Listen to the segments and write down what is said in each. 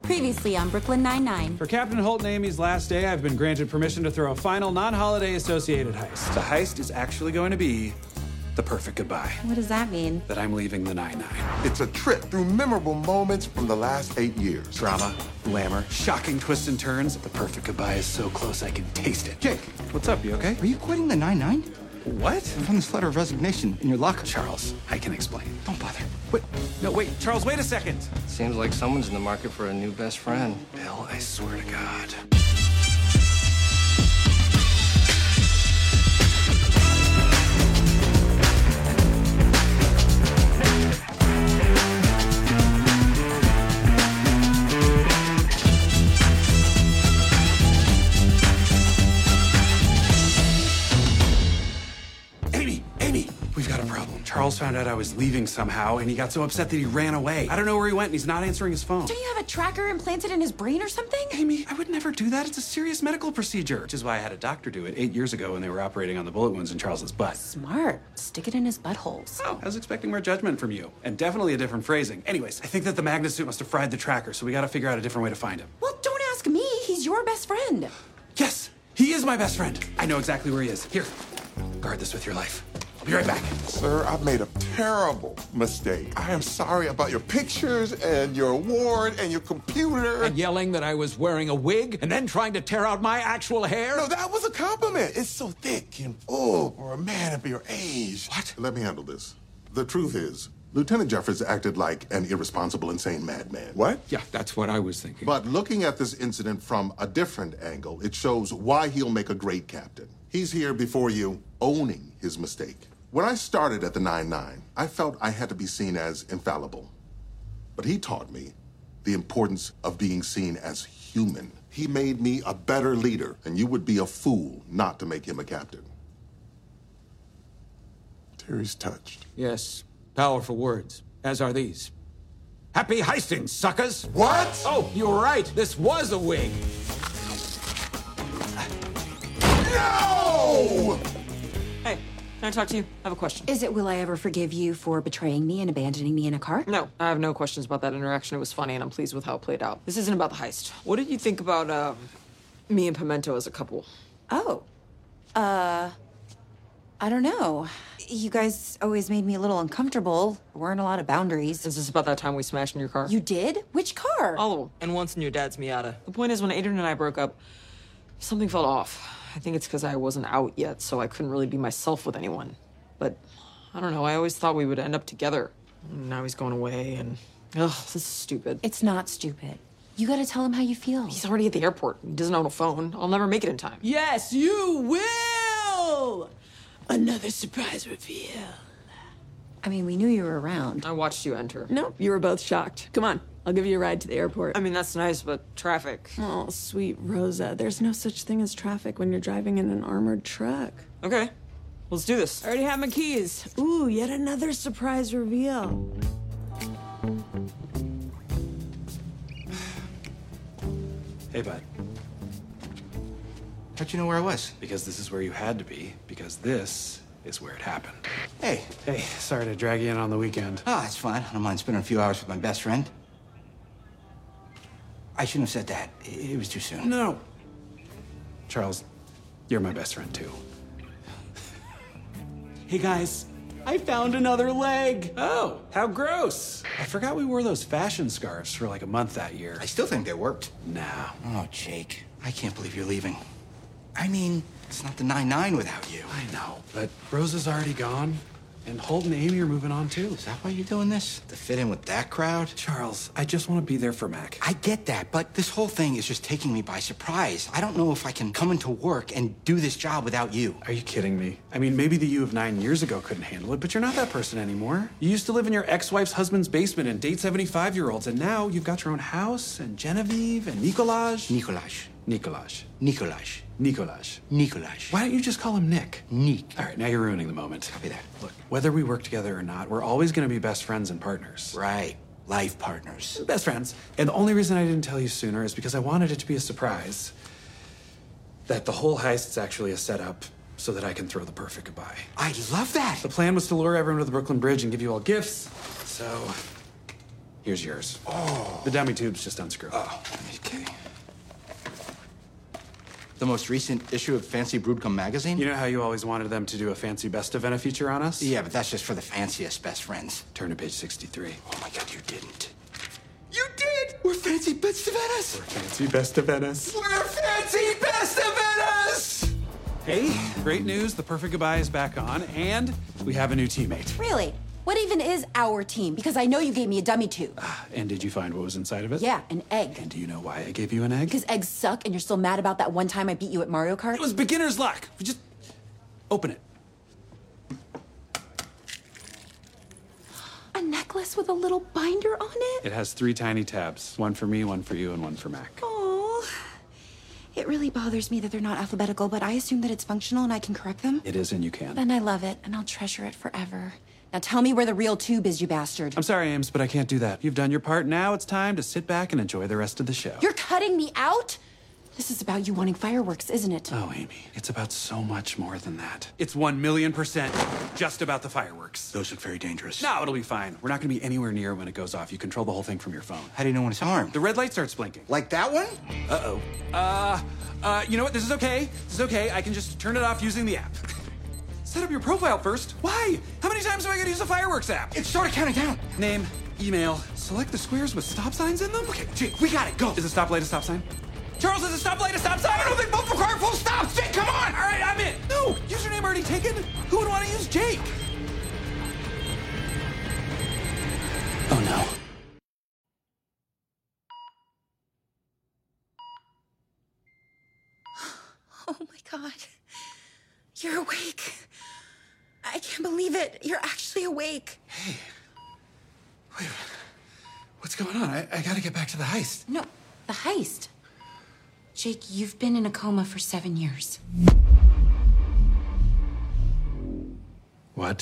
Previously on Brooklyn Nine-Nine. For Captain Holt and Amy's last day, I've been granted permission to throw a final non-holiday associated heist. The heist is actually going to be the perfect goodbye. What does that mean? That I'm leaving the Nine-Nine. It's a trip through memorable moments from the last 8 years. Drama, glamour, shocking twists and turns. The perfect goodbye is so close I can taste it. Jake, What's up, you okay? are you quitting the 9-9? What? I found this letter of resignation in your locker. Charles, I can explain. Don't bother. Wait, no, wait, Charles, wait a second. Seems like someone's in the market for a new best friend. Bill, I swear to God. Amy, we've got a problem. Charles found out I was leaving somehow, and he got so upset that he ran away. I don't know where he went, and he's not answering his phone. Don't you have a tracker implanted in his brain or something? Amy, I would never do that. It's a serious medical procedure, which is why I had a doctor do it 8 years ago when they were operating on the bullet wounds in Charles's butt. Smart. Stick it in his buttholes. Oh, I was expecting more judgment from you, and definitely a different phrasing. Anyways, I think that the magnet suit must have fried the tracker, so we gotta figure out a different way to find him. Well, don't ask me. He's your best friend. Yes, he is my best friend. I know exactly where he is. Here, guard this with your life. I'll be right back. Sir, I've made a terrible mistake. I am sorry about your pictures and your award and your computer. And yelling that I was wearing a wig and then trying to tear out my actual hair? No, that was a compliment. It's so thick and full for a man of your age. What? Let me handle this. The truth is, Lieutenant Jeffers acted like an irresponsible, insane madman. What? Yeah, that's what I was thinking. But looking at this incident from a different angle, it shows why he'll make a great captain. He's here before you, owning his mistake. When I started at the 9-9, I felt I had to be seen as infallible. But he taught me the importance of being seen as human. He made me a better leader, and you would be a fool not to make him a captain. Terry's touched. Yes, powerful words, as are these. Happy heisting, suckers! What? Oh, you were right. This was a wig. No! Hey, can I talk to you? I have a question. Is it will I ever forgive you for betraying me and abandoning me in a car? No, I have no questions about that interaction. It was funny, and I'm pleased with how it played out. This isn't about the heist. What did you think about, me and Pimento as a couple? Oh. I don't know. You guys always made me a little uncomfortable. There weren't a lot of boundaries. Is this about that time we smashed in your car? You did? Which car? All of them. And once in your dad's Miata. The point is, when Adrian and I broke up, something felt off. I think it's because I wasn't out yet, so I couldn't really be myself with anyone. But, I don't know, I always thought we would end up together. Now he's going away, and... Ugh, this is stupid. It's not stupid. You gotta tell him how you feel. He's already at the airport. He doesn't own a phone. I'll never make it in time. Yes, you will! Another surprise reveal. I mean, we knew you were around. I watched you enter. No, you were both shocked. Come on, I'll give you a ride to the airport. I mean, that's nice, but traffic. Oh, sweet Rosa, there's no such thing as traffic when you're driving in an armored truck. Okay, let's do this. I already have my keys. Ooh, yet another surprise reveal. Hey, bud. How'd you know where I was? Because this is where you had to be, because this is where it happened. Hey. Hey, sorry to drag you in on the weekend. Oh, it's fine. I don't mind spending a few hours with my best friend. I shouldn't have said that. It was too soon. No. Charles, you're my best friend, too. Hey, guys, I found another leg. Oh, how gross. I forgot we wore those fashion scarves for like a month that year. I still think they worked. Nah. Oh, Jake, I can't believe you're leaving. I mean, it's not the 9-9 without you. I know, but Rosa's already gone, and Holt and Amy are moving on, too. Is that why you're doing this? To fit in with that crowd? Charles, I just want to be there for Mac. I get that, but this whole thing is just taking me by surprise. I don't know if I can come into work and do this job without you. Are you kidding me? I mean, maybe the you of 9 years ago couldn't handle it, but you're not that person anymore. You used to live in your ex-wife's husband's basement and date 75-year-olds, and now you've got your own house, and Genevieve, and Nicolaj. Nicolaj. Nicolaj. Nicolaj. Nicolaj. Nicolaj. Why don't you just call him Nick? Nick. All right, now you're ruining the moment. Copy that. Look, whether we work together or not, we're always going to be best friends and partners. Right. Life partners. Best friends. And the only reason I didn't tell you sooner is because I wanted it to be a surprise. That the whole heist is actually a setup so that I can throw the perfect goodbye. I love that. The plan was to lure everyone to the Brooklyn Bridge and give you all gifts, so Here's yours. Oh. The dummy tube's just unscrewed. Oh, okay. The most recent issue of Fancy Broodcom magazine? You know how you always wanted them to do a fancy best of Vena feature on us? Yeah, but that's just for the fanciest best friends. Turn to page 63. Oh my God, you didn't. You did! We're Fancy Best of Venice! We're fancy best of Venice. We're Fancy Best of Venice! Hey, great news. The Perfect Goodbye is back on, and we have a new teammate. Really? What even is our team? Because I know you gave me a dummy tube. And did you find what was inside of it? Yeah, an egg. And do you know why I gave you an egg? Because eggs suck and you're still mad about that one time I beat you at Mario Kart? It was beginner's luck. We just open it. A necklace with a little binder on it? It has 3 tiny tabs. One for me, one for you, and one for Mac. Oh, it really bothers me that they're not alphabetical, but I assume that it's functional and I can correct them. It is, and you can. Then I love it, and I'll treasure it forever. Now tell me where the real tube is, you bastard. I'm sorry, Ames, but I can't do that. You've done your part. Now it's time to sit back and enjoy the rest of the show. You're cutting me out? This is about you wanting fireworks, isn't it? Oh, Amy, it's about so much more than that. It's 1,000,000% just about the fireworks. Those look very dangerous. No, it'll be fine. We're not going to be anywhere near when it goes off. You control the whole thing from your phone. How do you know when it's armed? The red light starts blinking. Like that one? Uh-oh. You know what? This is okay. This is okay. I can just turn it off using the app. Set up your profile first. Why? How many times am I going to use the fireworks app? It started counting down. Name, email, select the squares with stop signs in them. Okay, Jake, we got it. Go. Is a stoplight a stop sign? Charles, is a stoplight a stop sign? I don't think both require full stops. Jake, come on. All right, I'm in. No, username already taken. Who would want to use Jake? Oh, no. Oh my God. You're awake. I can't believe it. You're actually awake. Hey. Wait. What's going on? I gotta get back to the heist. No, the heist. Jake, you've been in a coma for 7 years. What?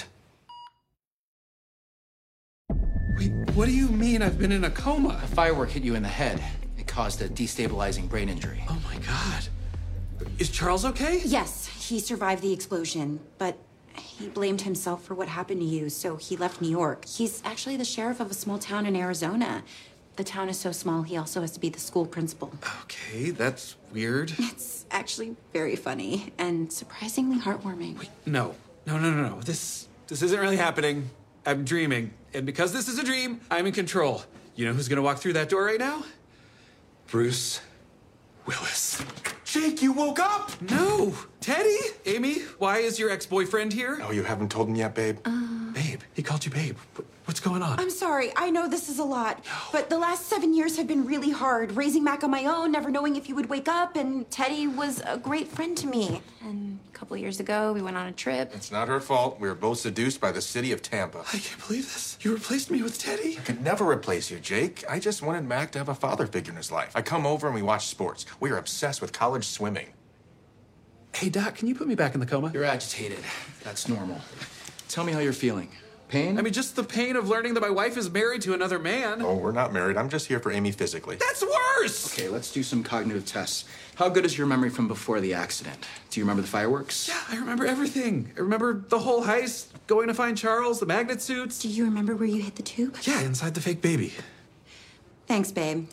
Wait, what do you mean I've been in a coma? A firework hit you in the head. It caused a destabilizing brain injury. Oh my God. Is Charles okay? Yes, he survived the explosion, but he blamed himself for what happened to you, so he left New York. He's actually the sheriff of a small town in Arizona. The town is so small, he also has to be the school principal. Okay, that's weird. It's actually very funny and surprisingly heartwarming. Wait, no. This isn't really happening. I'm dreaming. And because this is a dream, I'm in control. You know who's gonna walk through that door right now? Bruce Willis. Jake, you woke up? No. Teddy? Amy, why is your ex-boyfriend here? Oh, you haven't told me yet, babe? Babe. He called you babe. What's going on? I'm sorry, I know this is a lot, but the last 7 years have been really hard. Raising Mac on my own, never knowing if he would wake up, and Teddy was a great friend to me. And a couple years ago, we went on a trip. It's not her fault. We were both seduced by the city of Tampa. I can't believe this. You replaced me with Teddy? I could never replace you, Jake. I just wanted Mac to have a father figure in his life. I come over and we watch sports. We are obsessed with college swimming. Hey, Doc, can you put me back in the coma? You're agitated. That's normal. Tell me how you're feeling. Pain? I mean, just the pain of learning that my wife is married to another man. Oh, we're not married. I'm just here for Amy physically. That's worse! Okay, let's do some cognitive tests. How good is your memory from before the accident? Do you remember the fireworks? Yeah, I remember everything. I remember the whole heist, going to find Charles, the magnet suits. Do you remember where you hit the tube? Yeah, inside the fake baby. Thanks, babe.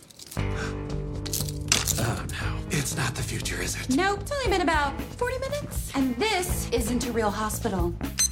Oh, no. It's not the future, is it? Nope, it's only been about 40 minutes. And this isn't a real hospital.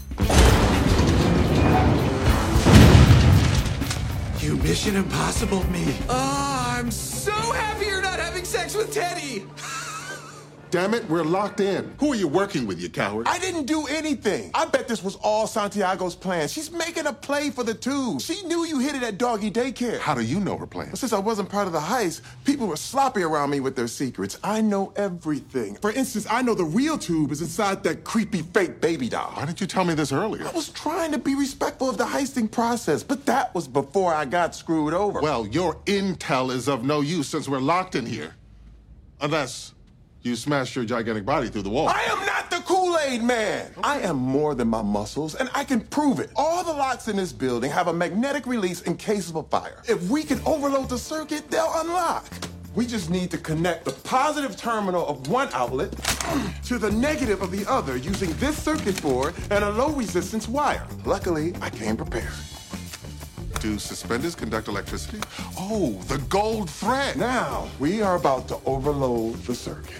You Mission Impossible me. Oh, I'm so happy you're not having sex with Teddy. Damn it, we're locked in. Who are you working with, you coward? I didn't do anything. I bet this was all Santiago's plan. She's making a play for the tube. She knew you hid it at doggy daycare. How do you know her plan? Since I wasn't part of the heist, people were sloppy around me with their secrets. I know everything. For instance, I know the real tube is inside that creepy fake baby doll. Why didn't you tell me this earlier? I was trying to be respectful of the heisting process, but that was before I got screwed over. Well, your intel is of no use since we're locked in here. Unless you smashed your gigantic body through the wall. I am not the Kool-Aid man. I am more than my muscles, and I can prove it. All the locks in this building have a magnetic release in case of a fire. If we can overload the circuit, they'll unlock. We just need to connect the positive terminal of one outlet to the negative of the other using this circuit board and a low-resistance wire. Luckily, I came prepared. Do suspenders conduct electricity? Oh, the gold thread. Now, we are about to overload the circuit.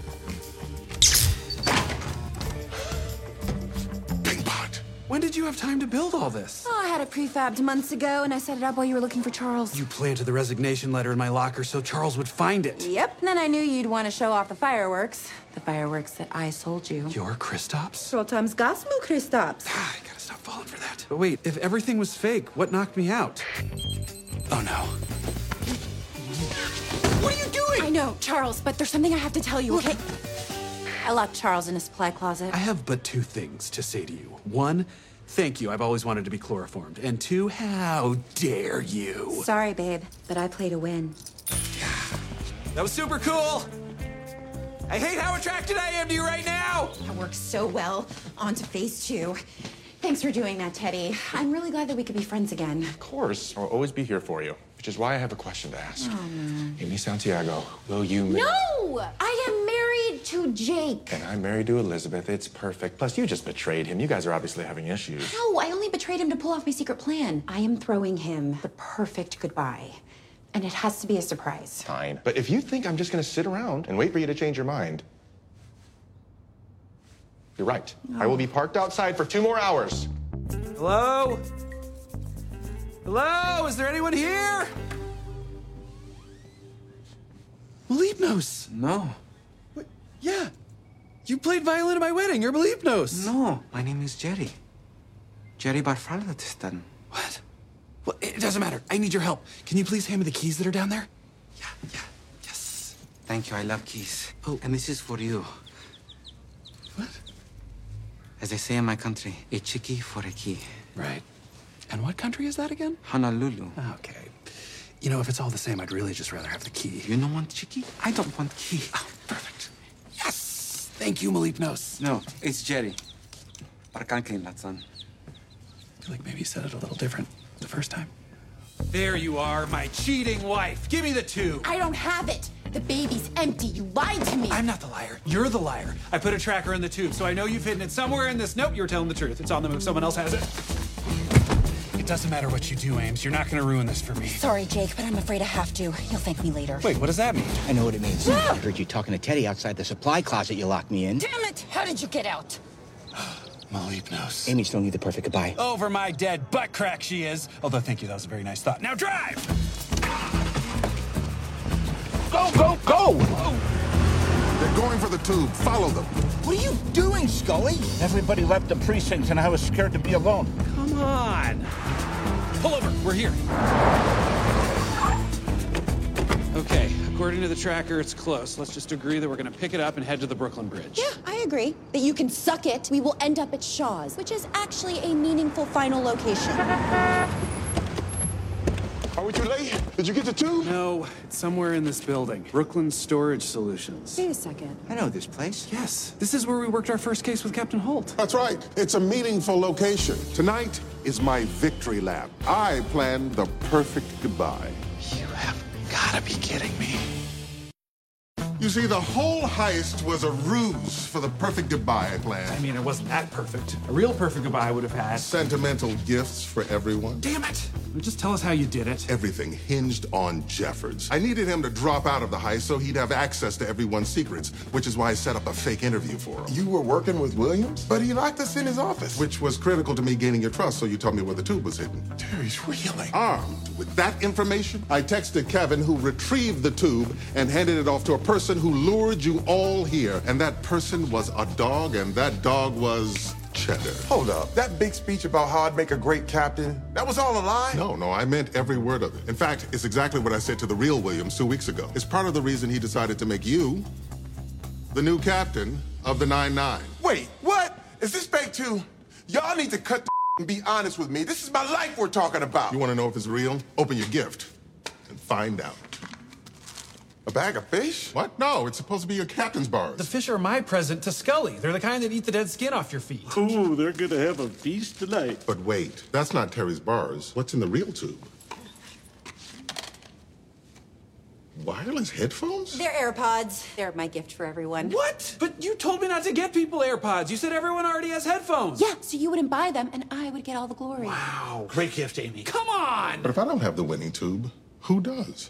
Big pot. When did you have time to build all this? Oh, I had it prefabbed months ago, and I set it up while you were looking for Charles. You planted the resignation letter in my locker so Charles would find it. Yep, and then I knew you'd want to show off the fireworks. The fireworks that I sold you. Your Kristaps? Trolltams Gasmu Kristaps. I gotta stop falling for that. But wait, if everything was fake, what knocked me out? Oh no. What are you doing? I know, Charles, but there's something I have to tell you, okay? I locked Charles in his supply closet. I have but two things to say to you. One, thank you. I've always wanted to be chloroformed. And two, how dare you? Sorry, babe, but I play to win. That was super cool. I hate how attracted I am to you right now. That works so well. On to phase 2. Thanks for doing that, Teddy. I'm really glad that we could be friends again. Of course, I'll always be here for you, which is why I have a question to ask. Amy Santiago, will you marry? No! I am married to Jake. And I'm married to Elizabeth. It's perfect. Plus, you just betrayed him. You guys are obviously having issues. No, I only betrayed him to pull off my secret plan. I am throwing him the perfect goodbye. And it has to be a surprise. Fine. But if you think I'm just gonna sit around and wait for you to change your mind, you're right. I will be parked outside for 2 more hours. Hello? Hello? Is there anyone here? Melipnos. No. What? Yeah. You played violin at my wedding. You're Melipnos. No, my name is Jerry. Jerry Barfaldatistan. What? Well, it doesn't matter. I need your help. Can you please hand me the keys that are down there? Yeah, yes. Thank you, I love keys. Oh, and this is for you. What? As they say in my country, a chiki for a key. Right. And what country is that again? Honolulu. Okay. You know, if it's all the same, I'd really just rather have the key. You don't want chiki? I don't want key. Oh, perfect. Yes! Thank you, Melipnos. No, it's Jerry. Barkankin, Latsan. I feel like maybe you said it a little different the first time. There you are, my cheating wife. Give me the tube. I don't have it. The baby's empty. You lied to me. I'm not the liar. You're the liar. I put a tracker in the tube, so I know you've hidden it somewhere in this. Nope, you're telling the truth. It's on the move. Someone else has it. It doesn't matter what you do, Ames. You're not going to ruin this for me. Sorry, Jake, but I'm afraid I have to. You'll thank me later. Wait, what does that mean? I know what it means. I heard you talking to Teddy outside the supply closet you locked me in. Damn it! How did you get out? Melipnos. Amy still need the perfect goodbye. Over my dead butt crack she is. Although, thank you, that was a very nice thought. Now drive! Go, go, go! They're going for the tube. Follow them. What are you doing, Scully? Everybody left the precinct and I was scared to be alone. Come on. Pull over. We're here. Okay, according to the tracker, it's close. Let's just agree that we're going to pick it up and head to the Brooklyn Bridge. Yeah, I agree. That you can suck it. We will end up at Shaw's, which is actually a meaningful final location. Are we too late? Did you get the tube? No, it's somewhere in this building. Brooklyn Storage Solutions. Wait a second. I know this place. Yes, this is where we worked our first case with Captain Holt. That's right. It's a meaningful location. Tonight is my victory lap. I planned the perfect goodbye. You have got to be kidding me. You see, the whole heist was a ruse for the perfect goodbye I planned. I mean, it wasn't that perfect. A real perfect goodbye would have had... Sentimental gifts for everyone. Damn it! Just tell us how you did it. Everything hinged on Jeffords. I needed him to drop out of the heist so he'd have access to everyone's secrets, which is why I set up a fake interview for him. You were working with Williams? But he locked us in his office. Which was critical to me gaining your trust, so you told me where the tube was hidden. Terry's reeling. Armed with that information, I texted Kevin, who retrieved the tube and handed it off to a person who lured you all here. And that person was a dog, and that dog was Cheddar. Hold up. That big speech about how I'd make a great captain, that was all a lie? No, I meant every word of it. In fact, it's exactly what I said to the real Williams 2 weeks ago. It's part of the reason he decided to make you the new captain of the 9-9. Wait, what? Is this fake too? Y'all need to cut the and be honest with me. This is my life we're talking about. You want to know if it's real? Open your gift and find out. A bag of fish? What? No, it's supposed to be your captain's bars. The fish are my present to Scully. They're the kind that eat the dead skin off your feet. Ooh, they're gonna have a feast tonight. But wait, that's not Terry's bars. What's in the real tube? Wireless headphones? They're AirPods. They're my gift for everyone. What? But you told me not to get people AirPods. You said everyone already has headphones. Yeah, so you wouldn't buy them, and I would get all the glory. Wow. Great gift, Amy. Come on! But if I don't have the winning tube, who does?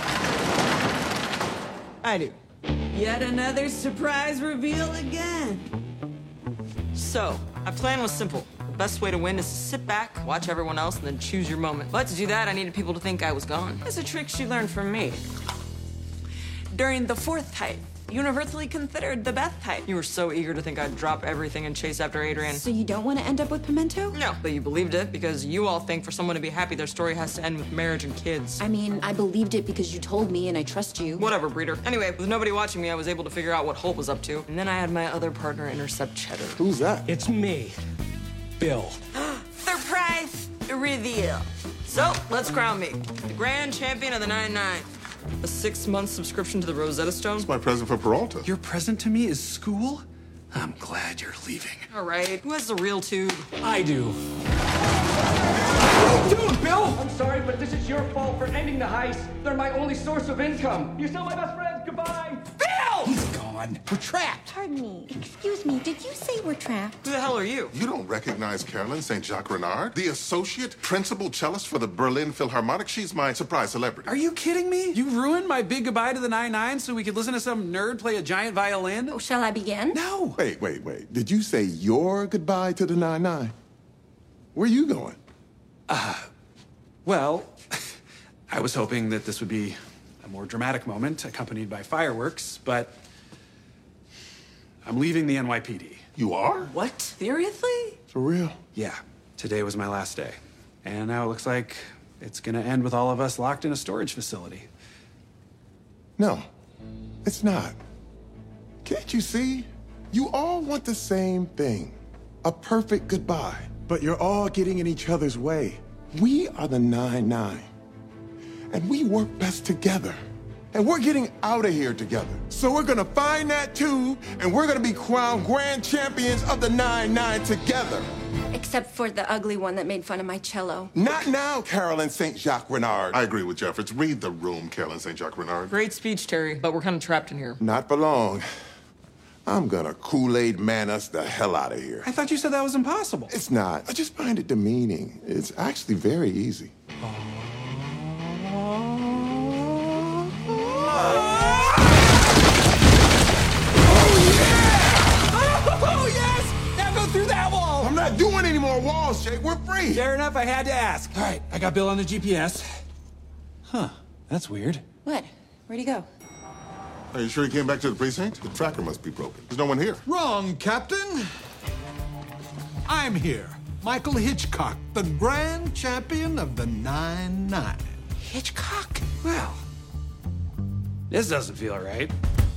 I do. Yet another surprise reveal again. So, my plan was simple. The best way to win is to sit back, watch everyone else, and then choose your moment. But to do that, I needed people to think I was gone. It's a trick she learned from me. During the fourth type, universally considered the best type. You were so eager to think I'd drop everything and chase after Adrian. So you don't want to end up with Pimento? No, but you believed it because you all think for someone to be happy, their story has to end with marriage and kids. I mean, I believed it because you told me and I trust you. Whatever, Breeder. Anyway, with nobody watching me, I was able to figure out what Holt was up to. And then I had my other partner intercept Cheddar. Who's that? It's me, Bill. Surprise reveal. So, let's crown me the grand champion of the 9-9. A 6-month subscription to the Rosetta Stone. It's my present for Peralta. Your present to me is school? I'm glad you're leaving. All right, who has the real tube? I do. What are you doing, Bill? I'm sorry, but this is your fault for ending the heist. They're my only source of income. You're still my best friends. Goodbye. Bill! He's gone. We're trapped. Pardon me. Excuse me. Did you say we're trapped? Who the hell are you? You don't recognize Carolyn St. Jacques Renard, the associate principal cellist for the Berlin Philharmonic? She's my surprise celebrity. Are you kidding me? You ruined my big goodbye to the 9-9 so we could listen to some nerd play a giant violin? Oh, shall I begin? No. Wait. Did you say your goodbye to the 9-9? Where you going? Well, I was hoping that this would be a more dramatic moment accompanied by fireworks, but I'm leaving the NYPD. You are? What? Seriously? For real? Yeah, today was my last day. And now it looks like it's gonna end with all of us locked in a storage facility. No, it's not. Can't you see? You all want the same thing. A perfect goodbye. But you're all getting in each other's way. We are the 9-9. And we work best together. And we're getting out of here together. So we're gonna find that tube, and we're gonna be crowned grand champions of the 9-9 together. Except for the ugly one that made fun of my cello. Not now, Carolyn St. Jacques Renard. I agree with Jeffords. Read the room, Carolyn St. Jacques Renard. Great speech, Terry, but we're kind of trapped in here. Not for long. I'm gonna Kool-Aid man us the hell out of here. I thought you said that was impossible. It's not. I just find it demeaning. It's actually very easy. Oh, yes! Now go through that wall! I'm not doing any more walls, Jake. We're free. Fair enough, I had to ask. All right, I got Bill on the GPS. Huh, that's weird. What? Where'd he go? Are you sure he came back to the precinct? The tracker must be broken. There's no one here. Wrong, Captain. I'm here. Michael Hitchcock, the grand champion of the 9-9. Hitchcock? Well, this doesn't feel right.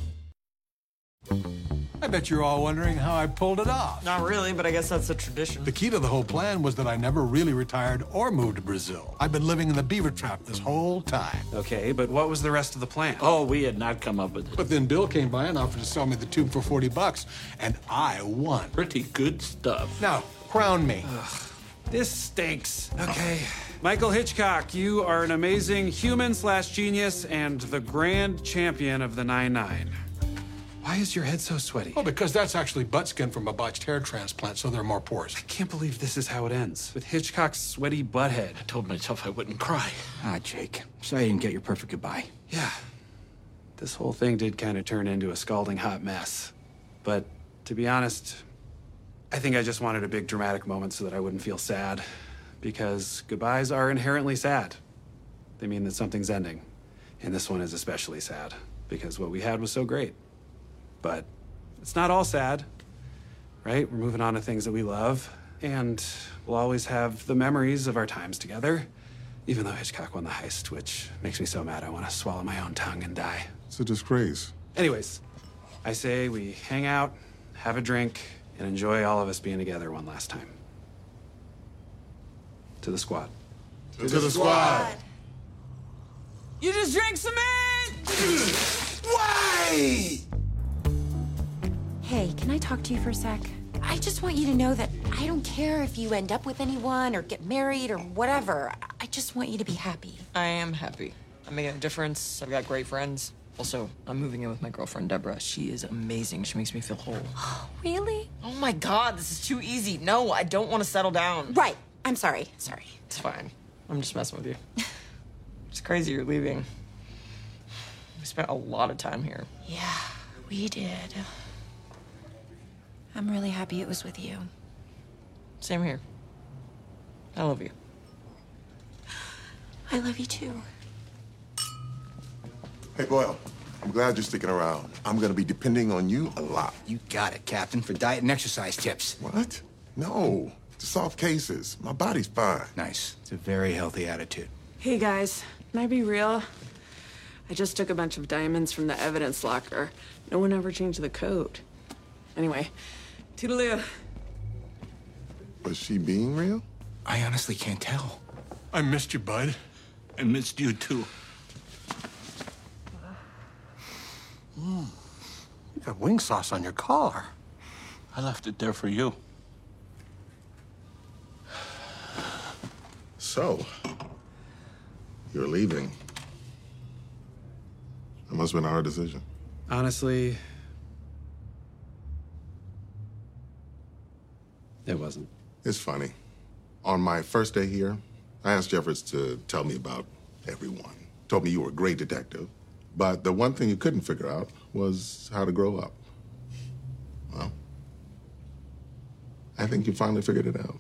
I bet you're all wondering how I pulled it off. Not really, but I guess that's a tradition. The key to the whole plan was that I never really retired or moved to Brazil. I've been living in the beaver trap this whole time. Okay, but what was the rest of the plan? Oh, we had not come up with it. But then Bill came by and offered to sell me the tube for $40, and I won. Pretty good stuff. Now, crown me. This stinks. Okay. Michael Hitchcock, you are an amazing human/genius and the grand champion of the 9-9. Why is your head so sweaty? Oh, because that's actually butt skin from a botched hair transplant, so there are more pores. I can't believe this is how it ends, with Hitchcock's sweaty butt head. I told myself I wouldn't cry. Ah, Jake. Sorry I didn't get your perfect goodbye. Yeah. This whole thing did kind of turn into a scalding hot mess. But to be honest, I think I just wanted a big dramatic moment so that I wouldn't feel sad. Because goodbyes are inherently sad. They mean that something's ending. And this one is especially sad, because what we had was so great. But it's not all sad, right? We're moving on to things that we love, and we'll always have the memories of our times together, even though Hitchcock won the heist, which makes me so mad I want to swallow my own tongue and die. It's a disgrace. Anyways, I say we hang out, have a drink, and enjoy all of us being together one last time. To the squad. To the squad. You just drank cement! Why? Hey, can I talk to you for a sec? I just want you to know that I don't care if you end up with anyone or get married or whatever. I just want you to be happy. I am happy. I'm making a difference. I've got great friends. Also, I'm moving in with my girlfriend, Deborah. She is amazing. She makes me feel whole. Really? Oh my God, this is too easy. No, I don't want to settle down. Right. I'm sorry. Sorry. It's fine. I'm just messing with you. It's crazy you're leaving. We spent a lot of time here. Yeah, we did. I'm really happy it was with you. Same here. I love you. I love you too. Hey, Boyle, I'm glad you're sticking around. I'm gonna be depending on you a lot. You got it, Captain, for diet and exercise tips. What? No. Soft cases. My body's fine. Nice. It's a very healthy attitude. Hey guys, can I be real? I just took a bunch of diamonds from the evidence locker. No one ever changed the code. Anyway, toodaloo. Was she being real? I honestly can't tell. I missed you, bud. I missed you, too. You got wing sauce on your collar. I left it there for you. So, you're leaving. That must have been a hard decision. Honestly, it wasn't. It's funny. On my first day here, I asked Jeffords to tell me about everyone. Told me you were a great detective, but the one thing you couldn't figure out was how to grow up. Well, I think you finally figured it out.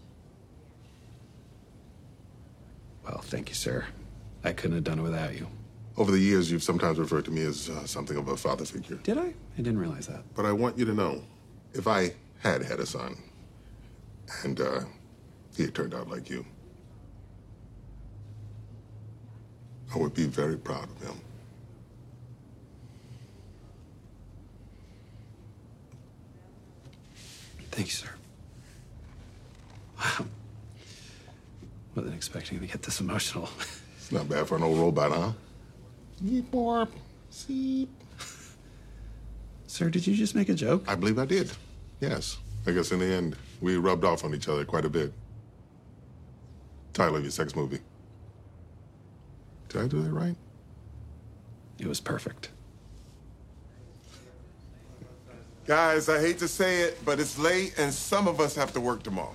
Well, thank you, sir. I couldn't have done it without you. Over the years, you've sometimes referred to me as something of a father figure. Did I? I didn't realize that. But I want you to know, if I had a son, and he had turned out like you, I would be very proud of him. Thank you, sir. Wow. Wasn't expecting to get this emotional. It's not bad for an old robot, huh? Yeep, warp, seep. Sir, did you just make a joke? I believe I did. Yes. I guess in the end, we rubbed off on each other quite a bit. Title of your sex movie. Did I do that right? It was perfect. Guys, I hate to say it, but it's late and some of us have to work tomorrow.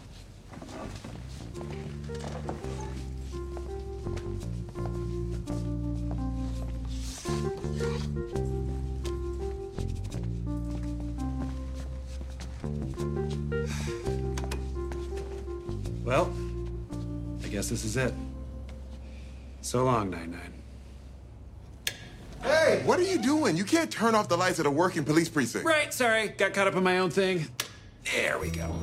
Well, I guess this is it. So long, 9-9. Hey, what are you doing? You can't turn off the lights at a working police precinct. Right, sorry. Got caught up in my own thing. There we go.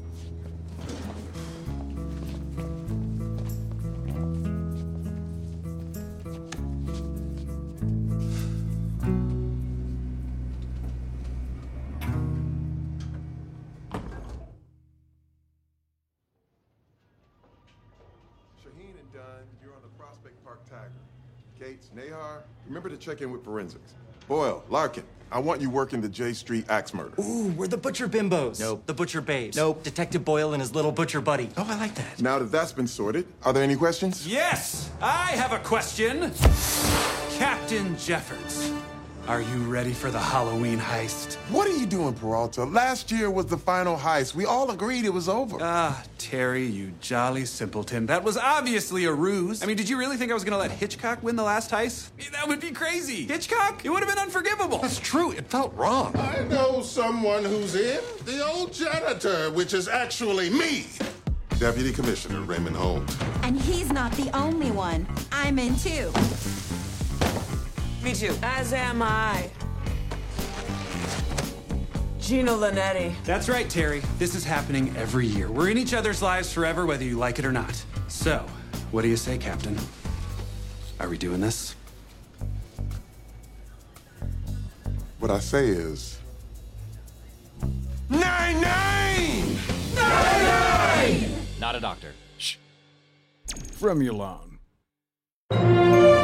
Shaheen and Dunn, you're on the Prospect Park Tiger. Gates, Nahar, remember to check in with forensics. Boyle, Larkin, I want you working the J Street axe murder. Ooh, we're the Butcher Bimbos. Nope. The Butcher Babes. Nope. Detective Boyle and his little butcher buddy. Oh, I like that. Now that that's been sorted, are there any questions? Yes, I have a question. Captain Jeffords, are you ready for the Halloween heist? What are you doing, Peralta? Last year was the final heist. We all agreed it was over. Ah, Terry, you jolly simpleton. That was obviously a ruse. I mean, did you really think I was gonna let Hitchcock win the last heist? That would be crazy. Hitchcock? It would have been unforgivable. That's true. It felt wrong. I know someone who's in. The old janitor, which is actually me. Deputy Commissioner Raymond Holmes. And he's not the only one. I'm in too. Me too. As am I. Gino Linetti. That's right, Terry. This is happening every year. We're in each other's lives forever, whether you like it or not. So, what do you say, Captain? Are we doing this? What I say is... 9-9! 9-9! Not a doctor. From your lawn.